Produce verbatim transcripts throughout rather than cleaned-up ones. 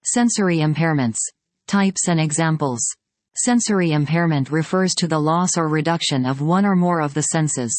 Sensory impairments. Types and examples. Sensory impairment refers to the loss or reduction of one or more of the senses.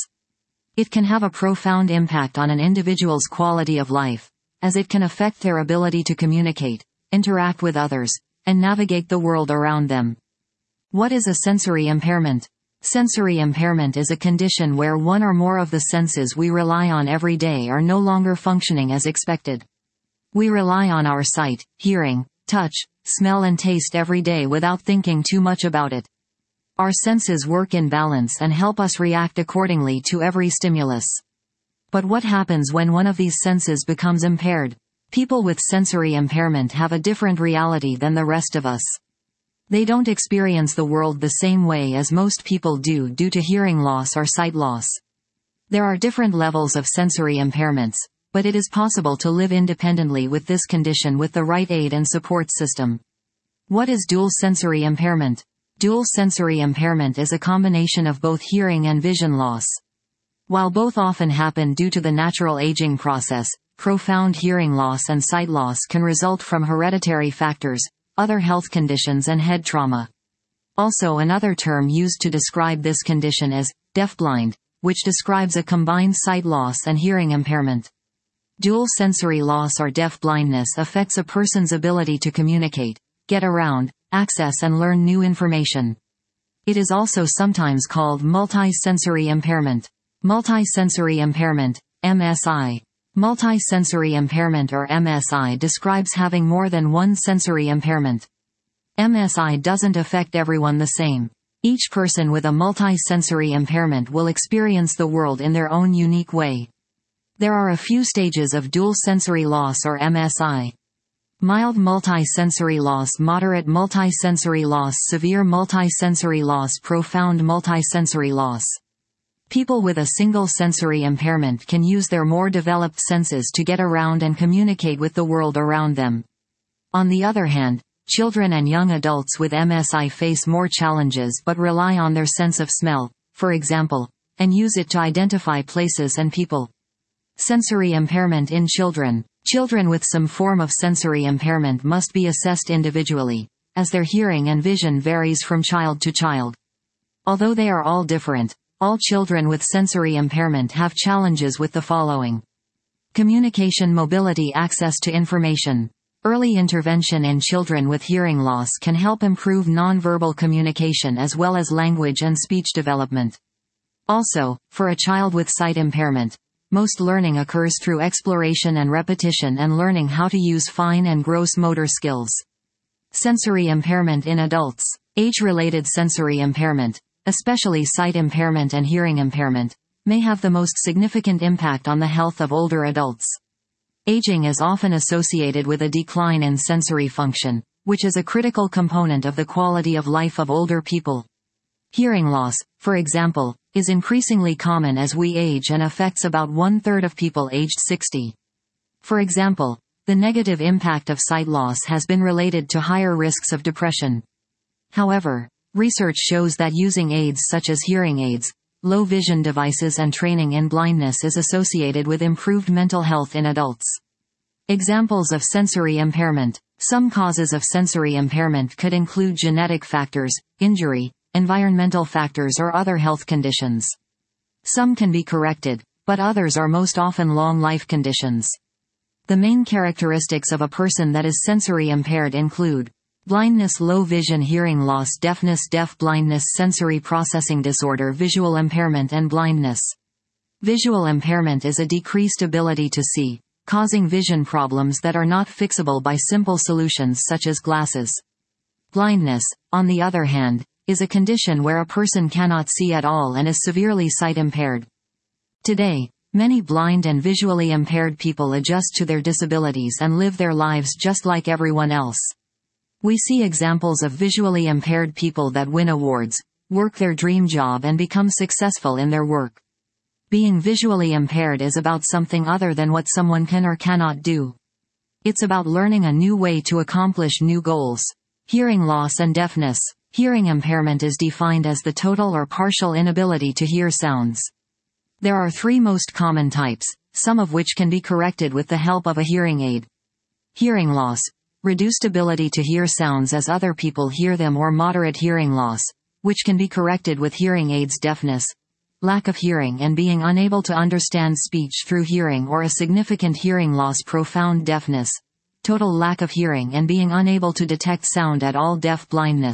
It can have a profound impact on an individual's quality of life, as it can affect their ability to communicate, interact with others, and navigate the world around them. What is a sensory impairment? Sensory impairment is a condition where one or more of the senses we rely on every day are no longer functioning as expected. We rely on our sight, hearing, touch, smell and taste every day without thinking too much about it. Our senses work in balance and help us react accordingly to every stimulus. But what happens when one of these senses becomes impaired? People with sensory impairment have a different reality than the rest of us. They don't experience the world the same way as most people do due to hearing loss or sight loss. There are different levels of sensory impairments, but it is possible to live independently with this condition with the right aid and support system. What is dual sensory impairment? Dual sensory impairment is a combination of both hearing and vision loss. While both often happen due to the natural aging process, profound hearing loss and sight loss can result from hereditary factors, other health conditions and head trauma. Also, another term used to describe this condition is deafblind, which describes a combined sight loss and hearing impairment. Dual sensory loss or deafblindness affects a person's ability to communicate, get around, access and learn new information. It is also sometimes called multi-sensory impairment. Multisensory impairment, M S I. Multisensory impairment or M S I describes having more than one sensory impairment. M S I doesn't affect everyone the same. Each person with a multisensory impairment will experience the world in their own unique way. There are a few stages of dual sensory loss or M S I. Mild multisensory loss, moderate multisensory loss, severe multisensory loss, profound multisensory loss. People with a single sensory impairment can use their more developed senses to get around and communicate with the world around them. On the other hand, children and young adults with M S I face more challenges but rely on their sense of smell, for example, and use it to identify places and people. Sensory impairment in children. Children with some form of sensory impairment must be assessed individually, as their hearing and vision varies from child to child. Although they are all different, all children with sensory impairment have challenges with the following: communication, mobility, access to information. Early intervention in children with hearing loss can help improve nonverbal communication as well as language and speech development. Also, for a child with sight impairment, most learning occurs through exploration and repetition and learning how to use fine and gross motor skills. Sensory impairment in adults. Age-related sensory impairment, especially sight impairment and hearing impairment, may have the most significant impact on the health of older adults. Aging is often associated with a decline in sensory function, which is a critical component of the quality of life of older people. Hearing loss, for example, is increasingly common as we age and affects about one-third of people aged sixty. For example, the negative impact of sight loss has been related to higher risks of depression. However, research shows that using aids such as hearing aids, low vision devices and training in blindness is associated with improved mental health in adults. Examples of sensory impairment. Some causes of sensory impairment could include genetic factors, injury, environmental factors or other health conditions. Some can be corrected, but others are most often long life conditions. The main characteristics of a person that is sensory impaired include blindness, low vision, hearing loss, deafness, deaf blindness, sensory processing disorder, visual impairment and blindness. Visual impairment is a decreased ability to see, causing vision problems that are not fixable by simple solutions such as glasses. Blindness, on the other hand, is a condition where a person cannot see at all and is severely sight impaired. Today, many blind and visually impaired people adjust to their disabilities and live their lives just like everyone else. We see examples of visually impaired people that win awards, work their dream job and become successful in their work. Being visually impaired is about something other than what someone can or cannot do. It's about learning a new way to accomplish new goals. Hearing loss and deafness. Hearing impairment is defined as the total or partial inability to hear sounds. There are three most common types, some of which can be corrected with the help of a hearing aid. Hearing loss. reduced ability to hear sounds as other people hear them, or moderate hearing loss, which can be corrected with hearing aids, deafness, lack of hearing and being unable to understand speech through hearing, or a significant hearing loss, profound deafness, total lack of hearing and being unable to detect sound at all, deaf blindness.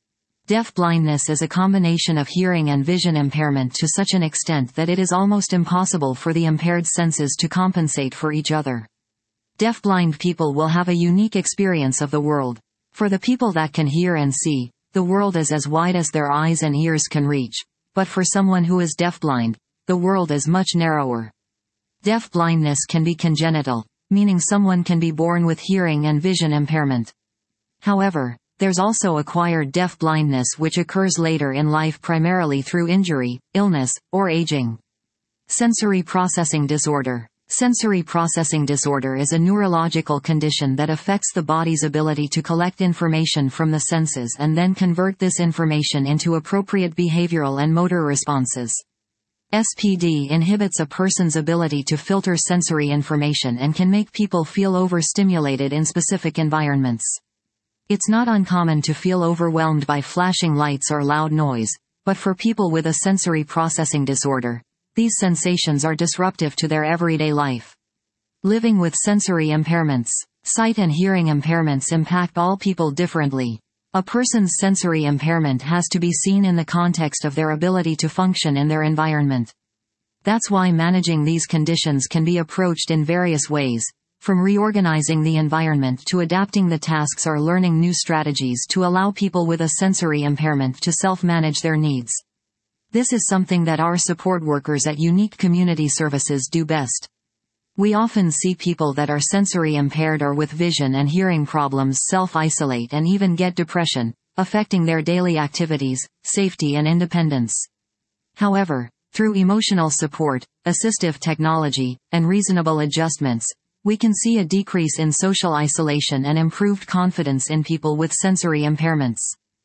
Deaf blindness is a combination of hearing and vision impairment to such an extent that it is almost impossible for the impaired senses to compensate for each other. Deaf-blind people will have a unique experience of the world. For the people that can hear and see, the world is as wide as their eyes and ears can reach, but for someone who is deaf-blind, the world is much narrower. Deaf-blindness can be congenital, meaning someone can be born with hearing and vision impairment. However, there's also acquired deaf-blindness, which occurs later in life primarily through injury, illness, or aging. Sensory processing disorder. Sensory processing disorder is a neurological condition that affects the body's ability to collect information from the senses and then convert this information into appropriate behavioral and motor responses. S P D inhibits a person's ability to filter sensory information and can make people feel overstimulated in specific environments. It's not uncommon to feel overwhelmed by flashing lights or loud noise, but for people with a sensory processing disorder, these sensations are disruptive to their everyday life. Living with sensory impairments. Sight and hearing impairments impact all people differently. A person's sensory impairment has to be seen in the context of their ability to function in their environment. That's why managing these conditions can be approached in various ways, from reorganizing the environment to adapting the tasks or learning new strategies to allow people with a sensory impairment to self-manage their needs. This is something that our support workers at Unique Community Services do best. We often see people that are sensory impaired or with vision and hearing problems self-isolate and even get depression, affecting their daily activities, safety and independence. However, through emotional support, assistive technology, and reasonable adjustments, we can see a decrease in social isolation and improved confidence in people with sensory impairments.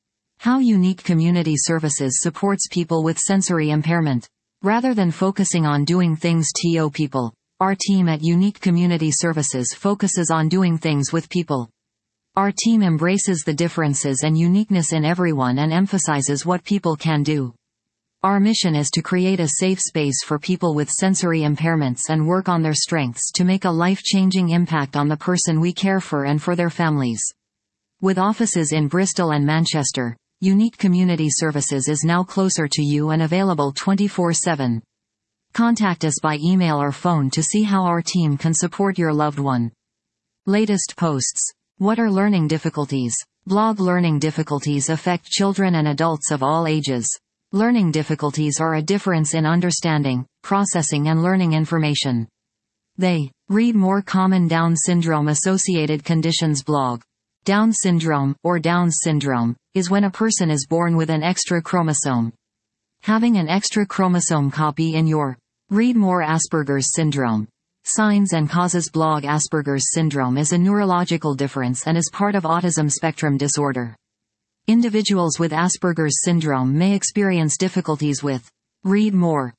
How Unique Community Services supports people with sensory impairment. Rather than focusing on doing things to people, our team at Unique Community Services focuses on doing things with people. Our team embraces the differences and uniqueness in everyone and emphasizes what people can do. Our mission is to create a safe space for people with sensory impairments and work on their strengths to make a life-changing impact on the person we care for and for their families. With offices in Bristol and Manchester, Unique Community Services is now closer to you and available twenty-four seven. Contact us by email or phone to see how our team can support your loved one. Latest posts. What are learning difficulties? Blog. Learning difficulties affect children and adults of all ages. Learning difficulties are a difference in understanding, processing and learning information. They. Read more. Common Down syndrome associated conditions. Blog. Down syndrome, or Down syndrome, is when a person is born with an extra chromosome. Having an extra chromosome copy in your. Read more. Asperger's syndrome. Signs and causes. Blog. Asperger's syndrome is a neurological difference and is part of autism spectrum disorder. Individuals with Asperger's syndrome may experience difficulties with. Read more.